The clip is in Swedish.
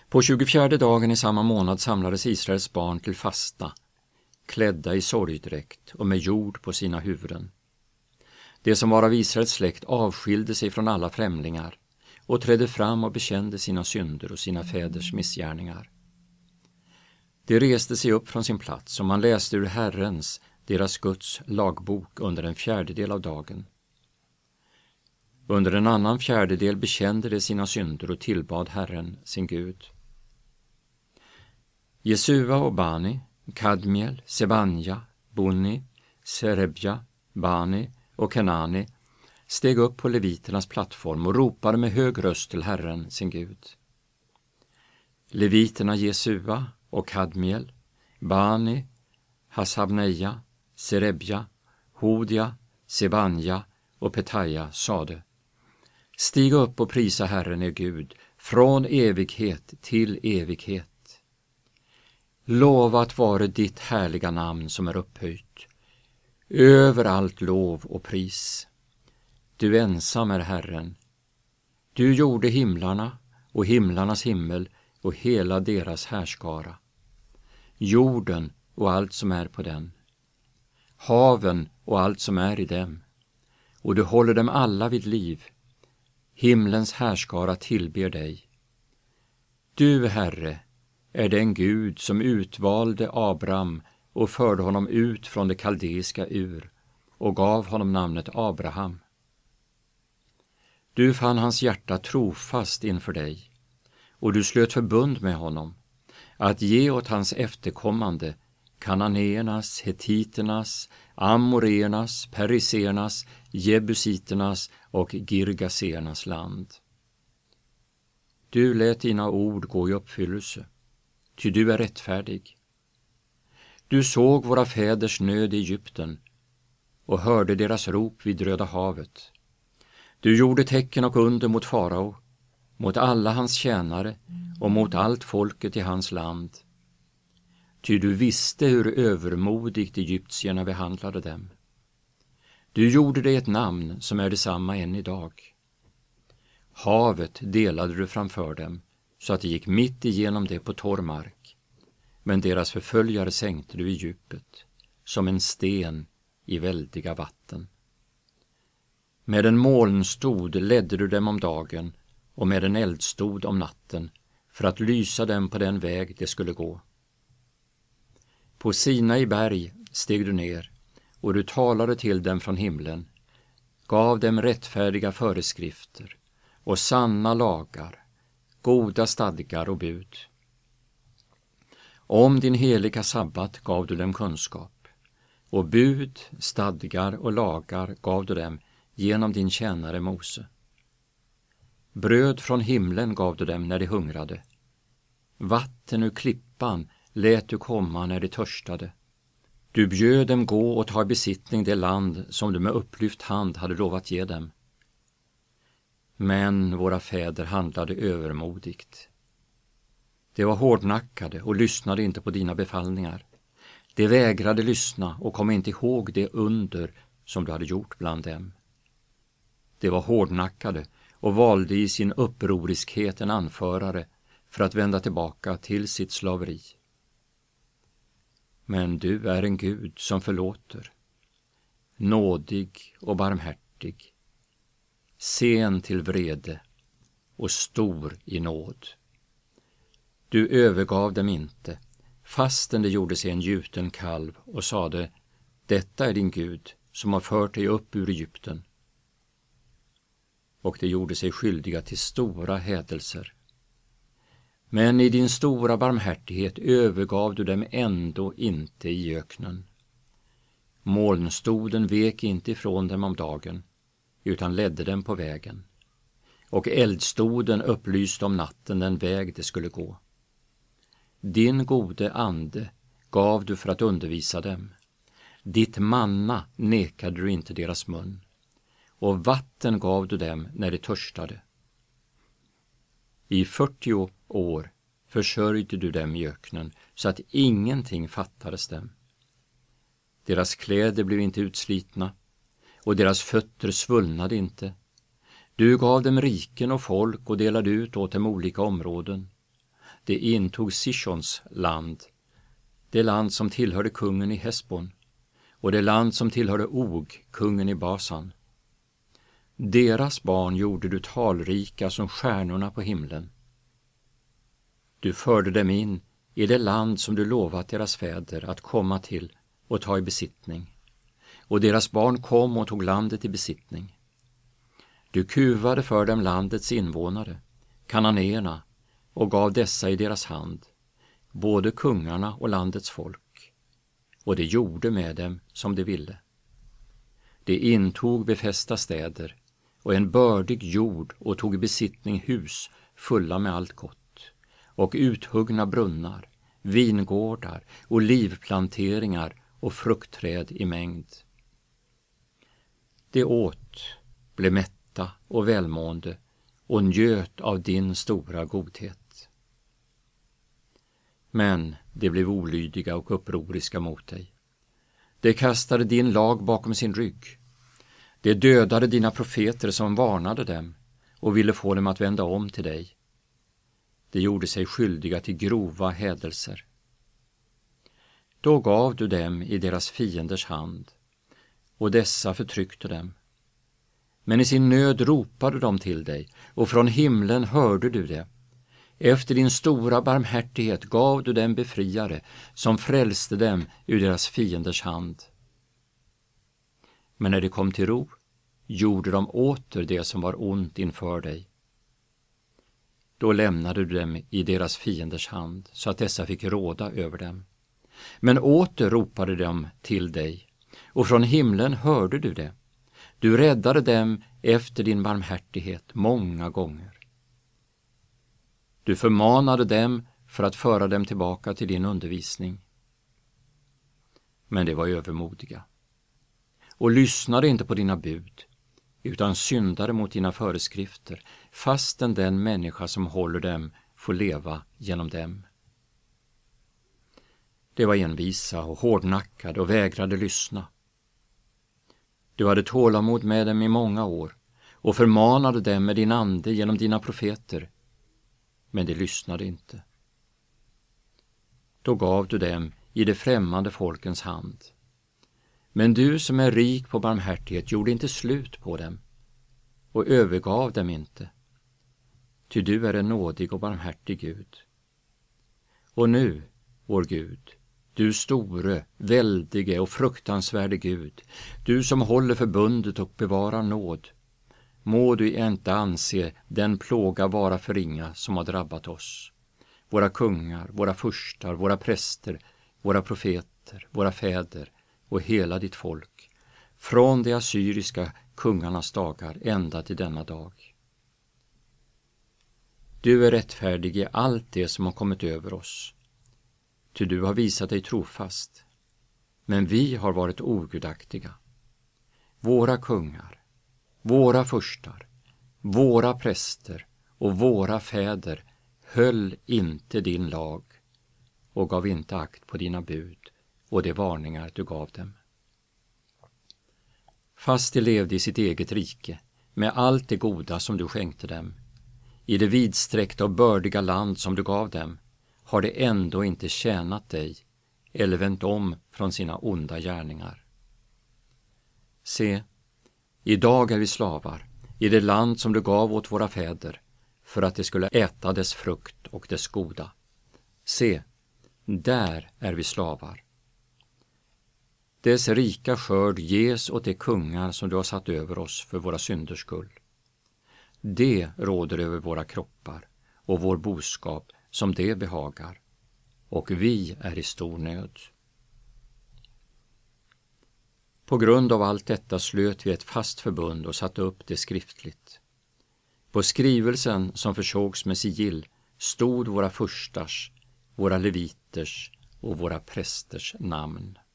På 24:e dagen i samma månad samlades Israels barn till fasta, klädda i sorgdräkt och med jord på sina huvuden. Det som var av Israels släkt avskilde sig från alla främlingar och trädde fram och bekände sina synder och sina fäders missgärningar. De reste sig upp från sin plats och man läste ur Herrens, deras Guds, lagbok under en fjärdedel av dagen. Under en annan fjärdedel bekände de sina synder och tillbad Herren, sin Gud. Jesua och Bani, Kadmiel, Sebanja, Bunni, Serebja, Bani och Kenani steg upp på leviternas plattform och ropade med hög röst till Herren, sin Gud. Leviterna Jesua och Kadmiel, Bani, Hasabneja, Serebja, Hodia, Sebanja och Petaja sade: Stig upp och prisa Herren er Gud från evighet till evighet. Lovat vare ditt härliga namn som är upphöjt, överallt lov och pris. Du ensam är Herren. Du gjorde himlarna och himlarnas himmel och hela deras härskara, jorden och allt som är på den, haven och allt som är i dem, och du håller dem alla vid liv. Himlens härskara tillber dig. Du, Herre, är den Gud som utvalde Abraham och förde honom ut från det kaldeiska Ur och gav honom namnet Abraham. Du fann hans hjärta trofast inför dig, och du slöt förbund med honom att ge åt hans efterkommande kananéernas, hetiternas, amoreernas, perisernas, jebusiternas och girgasernas land. Du lät dina ord gå i uppfyllelse, ty du är rättfärdig. Du såg våra fäders nöd i Egypten och hörde deras rop vid Röda havet. Du gjorde tecken och under mot farao, mot alla hans tjänare och mot allt folket i hans land. Ty du visste hur övermodigt egyptierna behandlade dem. Du gjorde det ett namn som är detsamma än idag. Havet delade du framför dem, så att det gick mitt igenom det på torr mark. Men deras förföljare sänkte du i djupet, som en sten i väldiga vatten. Med en molnstod ledde du dem om dagen och med en eldstod om natten, för att lysa dem på den väg de skulle gå. På Sinai berg steg du ner, och du talade till dem från himlen, gav dem rättfärdiga föreskrifter och sanna lagar, goda stadgar och bud. Om din heliga sabbat gav du dem kunskap, och bud, stadgar och lagar gav du dem genom din tjänare Mose. Bröd från himlen gav du dem när de hungrade. Vatten ur klippan lät du komma när de törstade. Du bjöd dem gå och ta i besittning det land som du med upplyft hand hade lovat ge dem. Men våra fäder handlade övermodigt. De var hårdnackade och lyssnade inte på dina befallningar. De vägrade lyssna och kom inte ihåg det under som du hade gjort bland dem. De var hårdnackade och valde i sin upproriskhet en anförare för att vända tillbaka till sitt slaveri. Men du är en Gud som förlåter, nådig och barmhärtig, sen till vrede och stor i nåd. Du övergav dem inte, fastän det gjorde sig en gjuten kalv och sade: detta är din Gud som har fört dig upp ur Egypten. Och det gjorde sig skyldiga till stora hädelser. Men i din stora barmhärtighet övergav du dem ändå inte i öknen. Molnstoden vek inte ifrån dem om dagen, utan ledde dem på vägen. Och eldstoden upplyste om natten den väg de skulle gå. Din gode ande gav du för att undervisa dem. Ditt manna nekade du inte deras mun. Och vatten gav du dem när de törstade. I 40 år försörjde du dem i öknen så att ingenting fattades dem. Deras kläder blev inte utslitna och deras fötter svullnade inte. Du gav dem riken och folk och delade ut åt dem olika områden. det intog Sihons land, det land som tillhörde kungen i Hesbon, och det land som tillhörde Og, kungen i Basan. Deras barn gjorde du talrika som stjärnorna på himlen. Du förde dem in i det land som du lovat deras fäder att komma till och ta i besittning, och deras barn kom och tog landet i besittning. Du kuvade för dem landets invånare, kananéerna, och gav dessa i deras hand, både kungarna och landets folk, och det gjorde med dem som de ville. De intog befästa städer och en bördig jord och tog i besittning hus fulla med allt gott, och uthuggna brunnar, vingårdar, olivplanteringar och fruktträd i mängd. De åt, blev mätta och välmående och njöt av din stora godhet. Men de blev olydiga och upproriska mot dig. De kastade din lag bakom sin rygg. De dödade dina profeter som varnade dem och ville få dem att vända om till dig. De gjorde sig skyldiga till grova hädelser. Då gav du dem i deras fienders hand, och dessa förtryckte dem. Men i sin nöd ropade de till dig, och från himlen hörde du det. Efter din stora barmhärtighet gav du dem befriare som frälste dem ur deras fienders hand. Men när de kom till ro gjorde de åter det som var ont inför dig. Då lämnade du dem i deras fienders hand så att dessa fick råda över dem. Men åter ropade de till dig, och från himlen hörde du det. Du räddade dem efter din barmhärtighet många gånger. Du förmanade dem för att föra dem tillbaka till din undervisning. Men de var övermodiga och lyssnade inte på dina bud, utan syndade mot dina föreskrifter, fastän den människa som håller dem får leva genom dem. De var envisa och hårdnackade och vägrade lyssna. Du hade tålamod med dem i många år och förmanade dem med din ande genom dina profeter, men de lyssnade inte. Då gav du dem i de främmande folkens hand. Men du som är rik på barmhärtighet gjorde inte slut på dem och övergav dem inte. Ty du är en nådig och barmhärtig Gud. Och nu, vår Gud, du store, väldige och fruktansvärde Gud, du som håller förbundet och bevarar nåd, må du inte anse den plåga vara för ringa som har drabbat oss, våra kungar, våra furstar, våra präster, våra profeter, våra fäder och hela ditt folk, från de assyriska kungarnas dagar ända till denna dag. Du är rättfärdig i allt det som har kommit över oss, ty du har visat dig trofast, men vi har varit ogudaktiga. Våra kungar, våra furstar, våra präster och våra fäder höll inte din lag och gav inte akt på dina bud och de varningar du gav dem. Fast de levde i sitt eget rike med allt det goda som du skänkte dem, i det vidsträckta och bördiga land som du gav dem, har de ändå inte tjänat dig eller vänt om från sina onda gärningar. Se, idag är vi slavar i det land som du gav åt våra fäder för att de skulle äta dess frukt och dess goda. Se, där är vi slavar. Dess rika skörd ges åt de kungar som du har satt över oss för våra synders skull. Det råder över våra kroppar och vår boskap som det behagar, och vi är i stor nöd. På grund av allt detta slöt vi ett fast förbund och satte upp det skriftligt. På skrivelsen som försågs med sigill stod våra furstars, våra leviters och våra prästers namn.